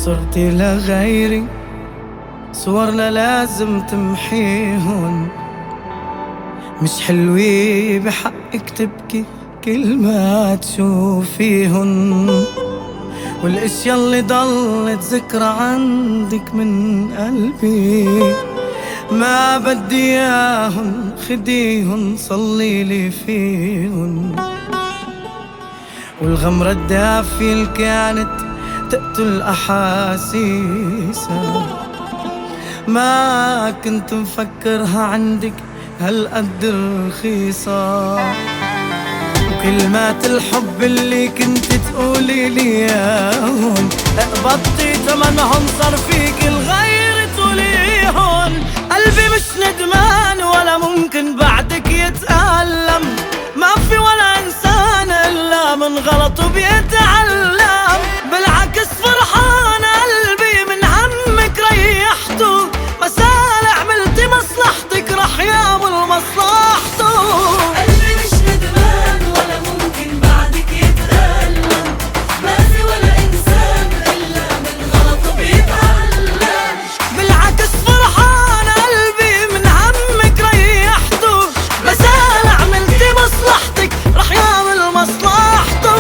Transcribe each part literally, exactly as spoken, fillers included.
صرتي لغيري صورنا لازم تمحيهن، مش حلوة بحقك تبكي كل ما تشوفيهن، والاشياء اللي ضلت ذكرى عندك من قلبي ما بدي اياهن، خديهن صليلي فيهن، والغمرة الدافية اللي كانت تقتل أحاسيسها ما كنت مفكرها عندك هالقد رخيصة، وكلمات الحب اللي كنت تقولي لي اياهم اقبضتي تمنهم صار فيك الغير تقوليهن. قلبي مش ندمان ولا ممكن بعدك يتألم، ما في ولا إنسان إلا من غلطه بيتعلم، بالعكس فرحان قلبي من همك ريحته، مسال عملتي مصلحتك رح يعمل مصلحته. قلبي مش ندمان ولا ممكن بعدك يتألم، ما في ولا إنسان إلا من غلطه بيتعلم، بالعكس فرحان قلبي من همك ريحته، مسال عملتي مصلحتك رح يعمل مصلحته.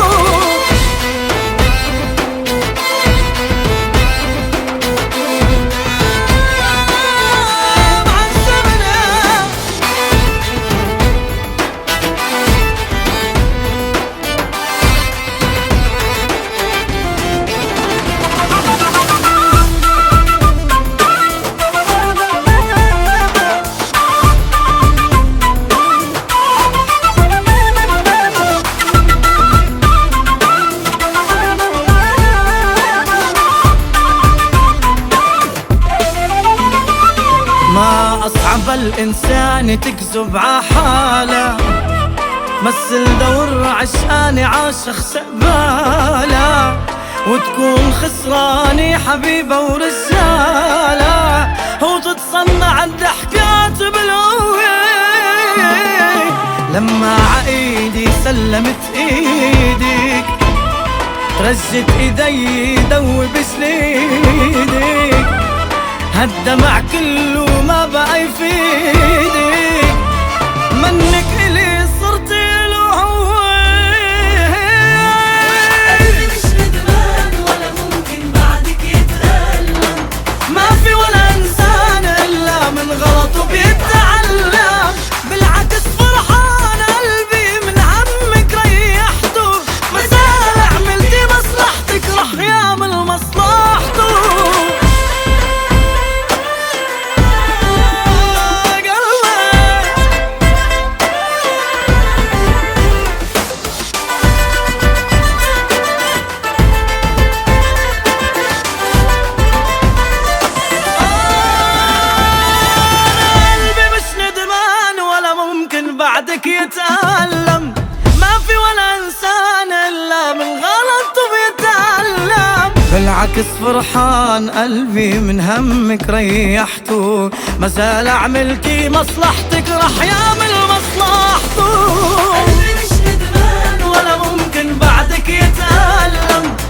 ما أصعب الإنسان تكذب عحالة، مثل دور عشقاني عاشق سقبالة، وتكون خسراني حبيبة ورجالة، وتتصنع الضحكات بالقوة، لما عايدي سلمت ايدك رجت ايدي دوب سليدك، هالدمع كله ما بقى يفيدك، منك إلي صرت له هو. قلبي مش ندمان ولا ممكن بعدك يتألم، ما في ولا إنسان إلا من غلطه بيتعلم، بالعكس فرحان قلبي من همك ريحته، مسال عملتي مصلحتك رح يعمل مصلحته. بعدك يتألم، ما في ولا إنسان إلا من غلطه بيتعلم، بالعكس فرحان قلبي من همك ريحته، ما زال عملتي مصلحتك رح يعمل مصلحته. قلبي مش ندمان ولا ممكن بعدك يتألم،